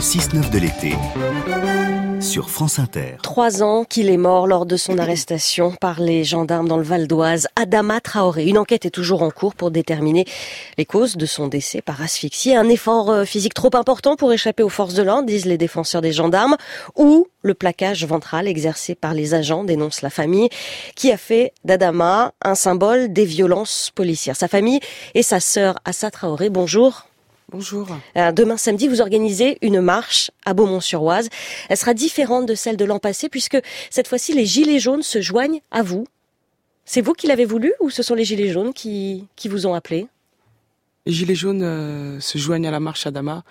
6-9 de l'été sur France Inter. 3 ans qu'il est mort lors de son arrestation par les gendarmes dans le Val d'Oise. Adama Traoré. Une enquête est toujours en cours pour déterminer les causes de son décès par asphyxie. Un effort physique trop important pour échapper aux forces de l'ordre, disent les défenseurs des gendarmes, ou le plaquage ventral exercé par les agents, dénonce la famille, qui a fait d'Adama un symbole des violences policières. Sa famille et sa sœur Assa Traoré, bonjour. Bonjour. Demain samedi, vous organisez une marche à Beaumont-sur-Oise. Elle sera différente de celle de l'an passé puisque cette fois-ci, les Gilets jaunes se joignent à vous. C'est vous qui l'avez voulu ou ce sont les Gilets jaunes qui vous ont appelé ? Les Gilets jaunes se joignent à la marche Adama.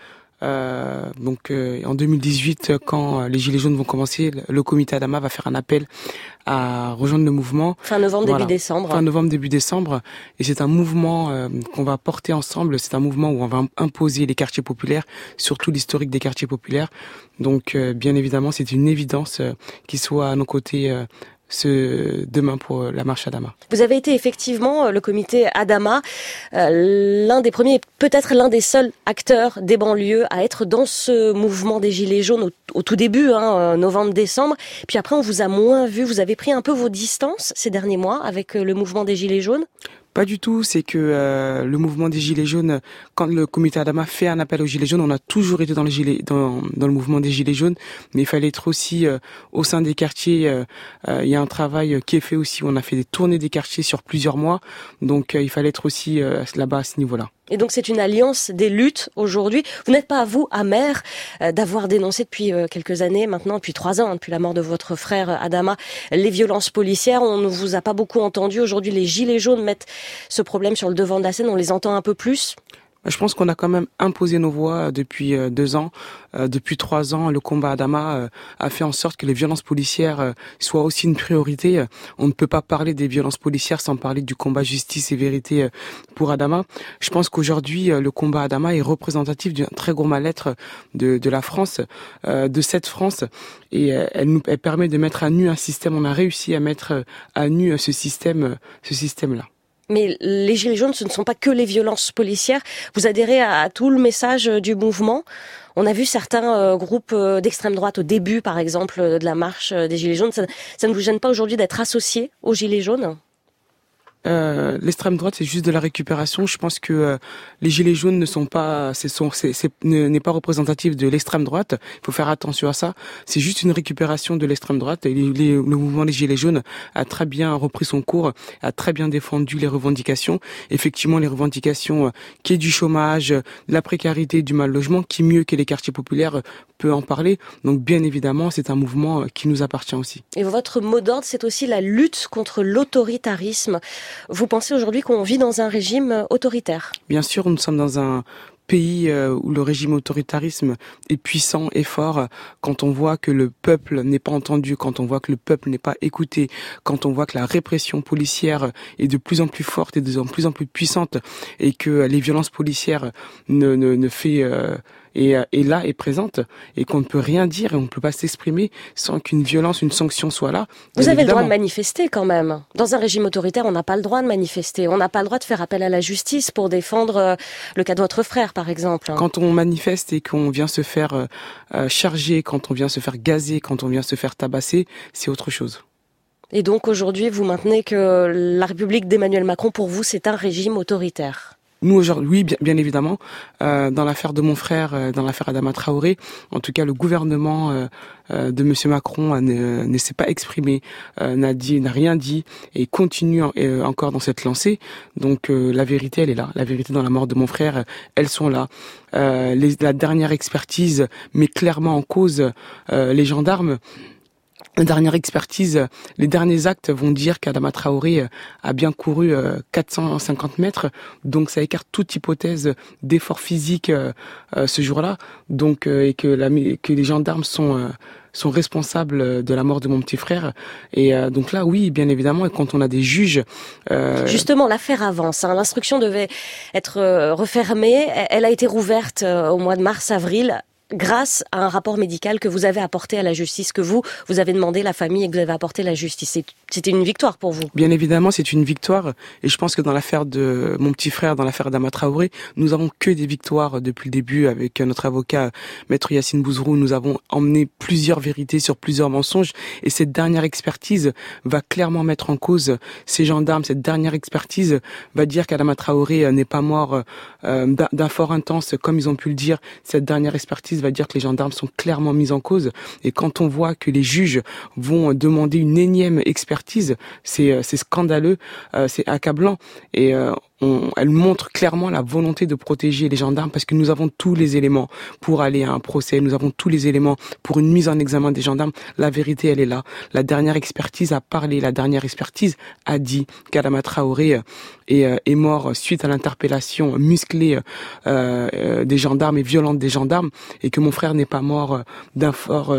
En 2018, quand les Gilets jaunes vont commencer, le comité Adama va faire un appel à rejoindre le mouvement. Fin novembre, début décembre. Fin novembre, début décembre. Et c'est un mouvement qu'on va porter ensemble. C'est un mouvement où on va imposer les quartiers populaires, surtout l'historique des quartiers populaires. Donc, bien évidemment, c'est une évidence qu'ils soient à nos côtés demain pour la marche Adama. Vous avez été effectivement, le comité Adama, l'un des premiers, peut-être l'un des seuls acteurs des banlieues à être dans ce mouvement des Gilets jaunes au tout début, novembre-décembre. Puis après, on vous a moins vu. Vous avez pris un peu vos distances ces derniers mois avec le mouvement des Gilets jaunes ? Pas du tout, c'est que le mouvement des Gilets jaunes, quand le comité Adama fait un appel aux Gilets jaunes, on a toujours été dans le mouvement des Gilets jaunes, mais il fallait être aussi au sein des quartiers. Il y a un travail qui est fait aussi, on a fait des tournées des quartiers sur plusieurs mois, donc il fallait être aussi là-bas à ce niveau-là. Et donc c'est une alliance des luttes aujourd'hui. Vous n'êtes pas, vous, amer d'avoir dénoncé depuis quelques années maintenant, depuis 3 ans, depuis la mort de votre frère Adama, les violences policières. On ne vous a pas beaucoup entendu. Aujourd'hui, les Gilets jaunes mettent ce problème sur le devant de la scène. On les entend un peu plus. Je pense qu'on a quand même imposé nos voix depuis 2 ans. Depuis 3 ans, le combat Adama a fait en sorte que les violences policières soient aussi une priorité. On ne peut pas parler des violences policières sans parler du combat justice et vérité pour Adama. Je pense qu'aujourd'hui, le combat Adama est représentatif d'un très gros mal-être de la France, de cette France. Et elle permet de mettre à nu un système. On a réussi à mettre à nu ce système-là. Mais les Gilets jaunes, ce ne sont pas que les violences policières. Vous adhérez à tout le message du mouvement. On a vu certains groupes d'extrême droite au début, par exemple, de la marche des Gilets jaunes. Ça ne vous gêne pas aujourd'hui d'être associé aux Gilets jaunes ? L'extrême droite, c'est juste de la récupération. Je pense que les Gilets jaunes n'est pas représentatif de l'extrême droite. Il faut faire attention à ça. C'est juste une récupération de l'extrême droite. Le mouvement des Gilets jaunes a très bien repris son cours, a très bien défendu les revendications. Effectivement, les revendications qui est du chômage, de la précarité, du mal logement, qui mieux que les quartiers populaires peut en parler. Donc, bien évidemment, c'est un mouvement qui nous appartient aussi. Et votre mot d'ordre, c'est aussi la lutte contre l'autoritarisme. Vous pensez aujourd'hui qu'on vit dans un régime autoritaire ? Bien sûr, nous sommes dans un pays où le régime autoritarisme est puissant et fort, quand on voit que le peuple n'est pas entendu, quand on voit que le peuple n'est pas écouté, quand on voit que la répression policière est de plus en plus forte et de plus en plus puissante et que les violences policières est présente et qu'on ne peut rien dire et on ne peut pas s'exprimer sans qu'une violence, une sanction soit là. Vous avez le droit de manifester quand même. Dans un régime autoritaire, on n'a pas le droit de manifester. On n'a pas le droit de faire appel à la justice pour défendre le cas de votre frère, par exemple. Quand on manifeste et qu'on vient se faire charger, quand on vient se faire gazer, quand on vient se faire tabasser, c'est autre chose. Et donc aujourd'hui, vous maintenez que la République d'Emmanuel Macron, pour vous, c'est un régime autoritaire ? Nous aujourd'hui, bien évidemment, dans l'affaire de mon frère, dans l'affaire Adama Traoré, en tout cas le gouvernement de Monsieur Macron ne s'est pas exprimé, n'a rien dit et continue encore dans cette lancée. Donc la vérité, elle est là. La vérité dans la mort de mon frère, elles sont là. La dernière expertise met clairement en cause les gendarmes. La dernière expertise, les derniers actes vont dire qu'Adama Traoré a bien couru 450 mètres, donc ça écarte toute hypothèse d'effort physique ce jour-là, donc et que les gendarmes sont responsables de la mort de mon petit frère. Et donc là, oui, bien évidemment, et quand on a des juges... Justement, l'affaire avance. L'instruction devait être refermée. Elle a été rouverte au mois de mars-avril. grâce à un rapport médical que vous avez apporté à la justice, que vous avez demandé la famille et que vous avez apporté la justice. C'était une victoire pour vous. Bien évidemment, c'est une victoire. Et je pense que dans l'affaire de mon petit frère, dans l'affaire d'Adama Traoré, nous avons que des victoires depuis le début avec notre avocat, Maître Yacine Bouzrou. Nous avons emmené plusieurs vérités sur plusieurs mensonges. Et cette dernière expertise va clairement mettre en cause ces gendarmes. Cette dernière expertise va dire qu'Adama Traoré n'est pas mort d'un fort intense, comme ils ont pu le dire. Cette dernière expertise va dire que les gendarmes sont clairement mis en cause. Et quand on voit que les juges vont demander une énième expertise, c'est scandaleux, c'est accablant. Et elle montre clairement la volonté de protéger les gendarmes parce que nous avons tous les éléments pour aller à un procès, nous avons tous les éléments pour une mise en examen des gendarmes. La vérité, elle est là. La dernière expertise a parlé, la dernière expertise a dit qu'Adama Traoré est mort suite à l'interpellation musclée des gendarmes et violente des gendarmes et que mon frère n'est pas mort d'effort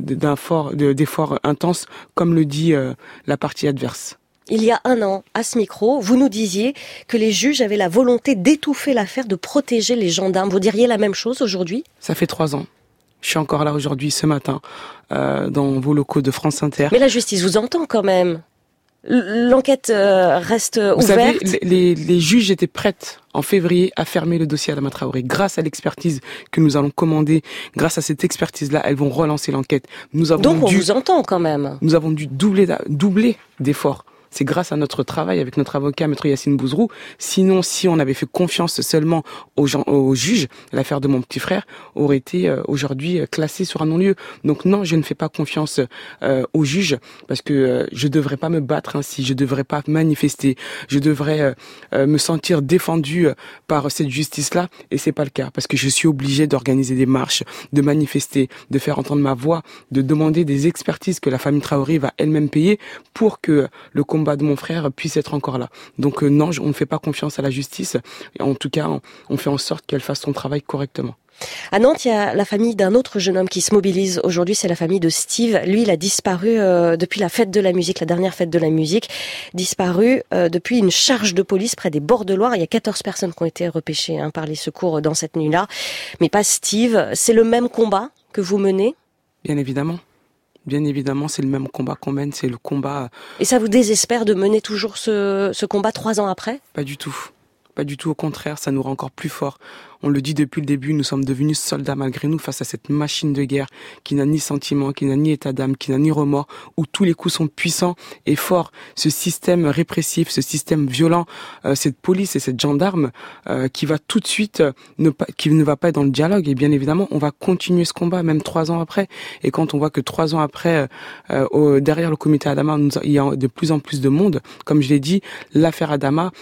intense comme le dit la partie adverse. Il y a un an, à ce micro, vous nous disiez que les juges avaient la volonté d'étouffer l'affaire, de protéger les gendarmes. Vous diriez la même chose aujourd'hui ? Ça fait 3 ans. Je suis encore là aujourd'hui, ce matin, dans vos locaux de France Inter. Mais la justice vous entend quand même. L'enquête reste ouverte. Vous savez, les juges étaient prêts en février à fermer le dossier Adama Traoré. Grâce à l'expertise que nous allons commander, grâce à cette expertise-là, elles vont relancer l'enquête. Donc on vous entend quand même. Nous avons dû doubler d'efforts. C'est grâce à notre travail avec notre avocat, Maître Yacine Bouzrou. Sinon, si on avait fait confiance seulement aux juges, l'affaire de mon petit frère aurait été aujourd'hui classée sur un non-lieu. Donc non, je ne fais pas confiance aux juges parce que je devrais pas me battre ainsi, je devrais pas manifester, je devrais me sentir défendu par cette justice-là et c'est pas le cas parce que je suis obligé d'organiser des marches, de manifester, de faire entendre ma voix, de demander des expertises que la famille Traoré va elle-même payer pour que le combat de mon frère puisse être encore là. Donc non, on ne fait pas confiance à la justice. Et en tout cas, on fait en sorte qu'elle fasse son travail correctement. À Nantes, il y a la famille d'un autre jeune homme qui se mobilise. Aujourd'hui, c'est la famille de Steve. Lui, il a disparu depuis la fête de la musique, la dernière fête de la musique. Disparu depuis une charge de police près des bords de Loire. Il y a 14 personnes qui ont été repêchées par les secours dans cette nuit-là. Mais pas Steve. C'est le même combat que vous menez ? Bien évidemment. Bien évidemment, c'est le même combat qu'on mène, c'est le combat... Et ça vous désespère de mener toujours ce combat 3 ans après ? Pas du tout. Pas du tout, au contraire, ça nous rend encore plus forts. On le dit depuis le début, nous sommes devenus soldats malgré nous face à cette machine de guerre qui n'a ni sentiment, qui n'a ni état d'âme, qui n'a ni remords, où tous les coups sont puissants et forts. Ce système répressif, ce système violent, cette police et cette gendarme qui va tout de suite, qui ne va pas être dans le dialogue. Et bien évidemment, on va continuer ce combat, même 3 ans après. Et quand on voit que 3 ans après, derrière le comité Adama, il y a de plus en plus de monde, comme je l'ai dit, l'affaire Adama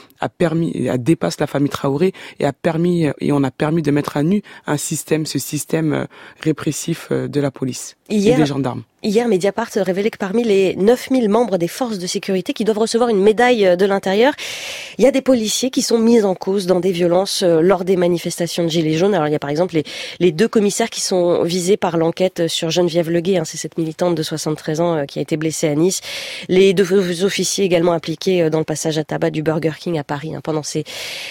dépasse la famille Traoré et on a permis de mettre à nu ce système répressif de la police et des gendarmes. Hier, Mediapart révélait que parmi les 9000 membres des forces de sécurité qui doivent recevoir une médaille de l'intérieur, il y a des policiers qui sont mis en cause dans des violences lors des manifestations de Gilets jaunes. Alors il y a par exemple les 2 commissaires qui sont visés par l'enquête sur Geneviève Leguet, c'est cette militante de 73 ans qui a été blessée à Nice. Les 2 officiers également impliqués dans le passage à tabac du Burger King à Paris pendant ces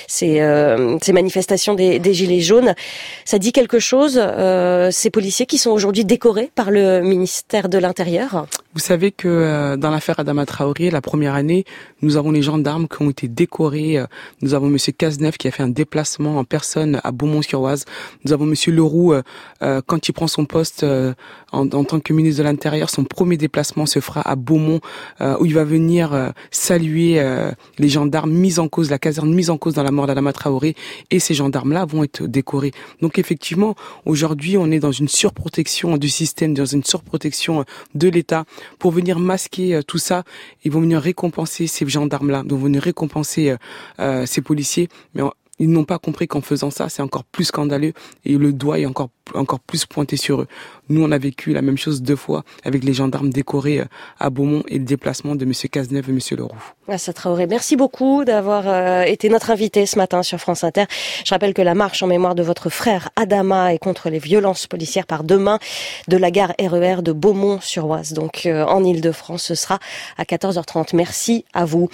manifestations des Gilets jaunes. Ça dit quelque chose, ces policiers qui sont aujourd'hui décorés par le ministère de l'Intérieur. Vous savez que dans l'affaire Adama Traoré, la première année, nous avons les gendarmes qui ont été décorés. Nous avons monsieur Cazeneuve qui a fait un déplacement en personne à Beaumont-sur-Oise. Nous avons monsieur Leroux, quand il prend son poste en tant que ministre de l'Intérieur, son premier déplacement se fera à Beaumont, où il va venir saluer les gendarmes mis en cause, la caserne mise en cause dans la mort d'Adama Traoré. Et ces gendarmes-là vont être décorés. Donc effectivement, aujourd'hui, on est dans une surprotection du système, dans une surprotection de l'État. Pour venir masquer tout ça, ils vont venir récompenser ces gendarmes-là, ils vont venir récompenser ces policiers, mais ils n'ont pas compris qu'en faisant ça, c'est encore plus scandaleux et le doigt est encore plus pointé sur eux. Nous, on a vécu la même chose 2 fois avec les gendarmes décorés à Beaumont et le déplacement de monsieur Cazeneuve et monsieur Leroux. Assa Traoré, merci beaucoup d'avoir été notre invité ce matin sur France Inter. Je rappelle que la marche en mémoire de votre frère Adama et contre les violences policières part demain de la gare RER de Beaumont-sur-Oise, donc en Île-de-France. Ce sera à 14h30. Merci à vous.